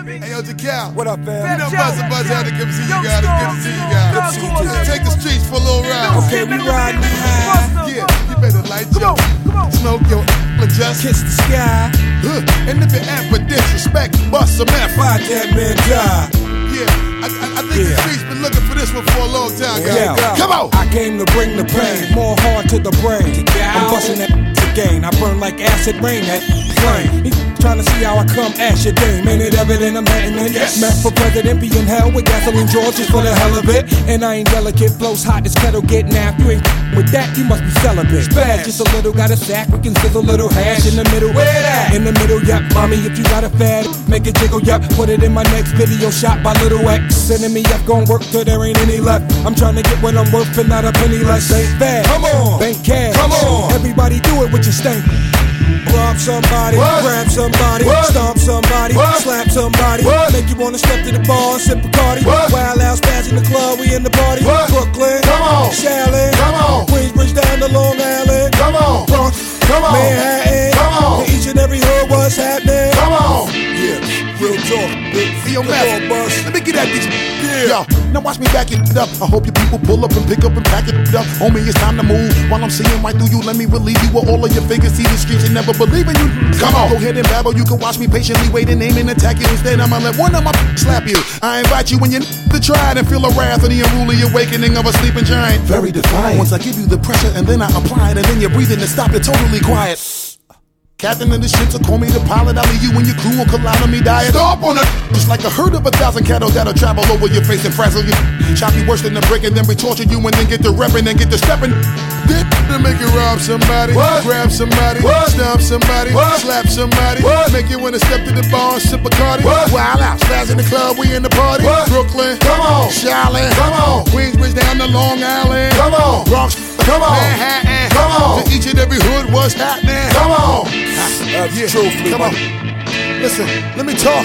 Hey, yo, Jacal. What up, fam? You know Buzz had to come see you guys. It's good to see you guys. Let's take the streets for a little ride. Okay, we riding high. Yeah, you better light your smoke your just Kiss the sky. And if it ain't for disrespect, bust some F. Why that man die? Yeah, I think the streets been looking for this one for a long time, guys. Yeah. Come on. I came to bring the pain, more hard to the brain. I'm busting that again. I burn like acid rain, that flame. He trying to see how I come at your dame. Ain't it evident I'm hatting it? Yes. Meant for president, be in hell with gasoline George just for the hell of it. And I ain't delicate, blows hot, this kettle get napped. You ain't with that, you must be celibate. Bad, just a little, got a sack, we can sizzle a little hash in the middle. Where that? In the middle, yep. Mommy, if you got a fad, make it jiggle, yep. Put it in my next video shot by Little X. Sending me up, gon' work till there ain't any left. I'm trying to get what I'm worth and not a penny less. Ain't bad. Come on, bank cash. Come on. Everybody do it with your stank. Rob somebody, grab somebody, stomp somebody, slap somebody, make you wanna step to the bar and sip Bacardi. Wild out, spaz in the club, we in the party. Brooklyn, Come on. Shaolin, Come on. Queensbridge down to Long Island. Come on. Bronx, Come on. Manhattan, Come on. in each and every hood, what's happening? Come on. Yeah, real talk. See your Come mess. on, boss. Let me get at these. Yo, now watch me back it up. I hope you people pull up and pick up and pack it up. Homie, it's time to move. While I'm seeing right through you, let me relieve you with all of your figures. See the streets and never believe in you. Come on, go ahead and babble. You can watch me patiently wait and aim and attack you. Instead, I'ma let one of my slap you. I invite you when you to try it and feel the wrath of the unruly awakening of a sleeping giant. Very defiant. Once I give you the pressure and then I apply it and then you're breathing and stop it totally quiet. Captain of the ship, so call me the pilot. I'll leave you when your crew will collide on me diet. Stop on it, just like a herd of 1,000 cattle that'll travel over your face and frazzle you. Chop you worse than a brick and then we torture you and then get to repping and get to stepping. Then to make you rob somebody, grab somebody, stomp somebody, slap somebody, make you wanna step to the bar and sip Bacardi. Wild out, spaz in the club, we in the party. Brooklyn, come on, Shaolin, come on, Queensbridge down to Long Island, come on, Bronx, come on, Manhattan, come on, to each and every hood, what's happening? Come on. Yeah, come on. Listen, let me talk.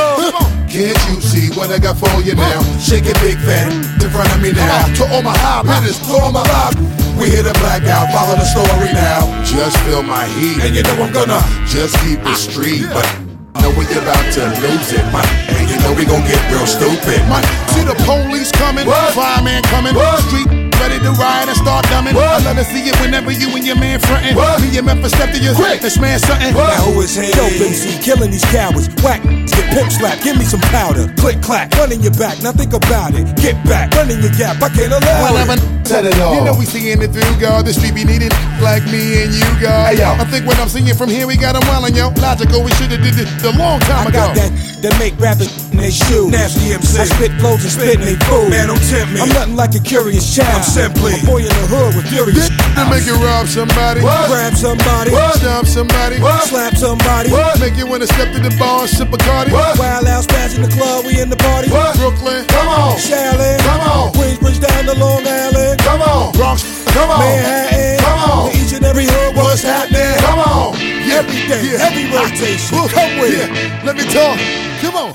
Can't you see what I got for you now? Shake it big fat in front of me now. To all my high hitters, to all my live. We hit a blackout, follow the story now. Just feel my heat, and you know I'm gonna just keep it street, but know we about to lose it, man. And you know we gon' get real stupid, man. See the police coming, fireman coming, street ready to ride and start dumbing. I love to see it whenever you and your man frontin'. Me and Memphis step to your and smash something. Now who is he? Dope MC, killing these cowards. Whack, get pimp slap, give me some powder. Click clack, run in your back, now think about it. Get back, run in your gap, I can't allow it. Said it all. You know we seeing it through, God. The street be needing like me and you, God. Hey, yo. I think when I'm seeing from here, we got them wildin', yo. Logical, we should've did this a long time ago. I got that make rappers in they shoes. Nasty MC. I spit flows and spit in they food. Man, don't tempt me. I'm nothing like a curious child. I'm simply a boy in the hood with furious. To make you rob somebody, grab somebody, stomp somebody, slap somebody, make you wanna step to the bar and sip Bacardi. Wild out, spaz in the club, we in the party. Brooklyn, come on, Shaolin, come on, Queensbridge down to Long Island, come on, Bronx, come on, Manhattan, come on, each and every hood, what's happening? Come on, Every day, every rotation, come with it. Let me talk, come on.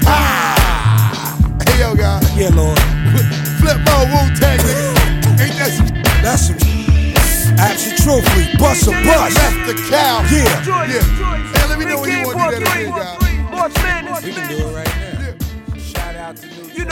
Hey yo, guys. Yeah, Lord. Flip mode, Wu-Tang, nigga. Ain't that some? That's some. Absolutely, bust a bus. That's the cow. Yeah. Yeah. Hey, let me know when you want to do that again, guys. We can do it right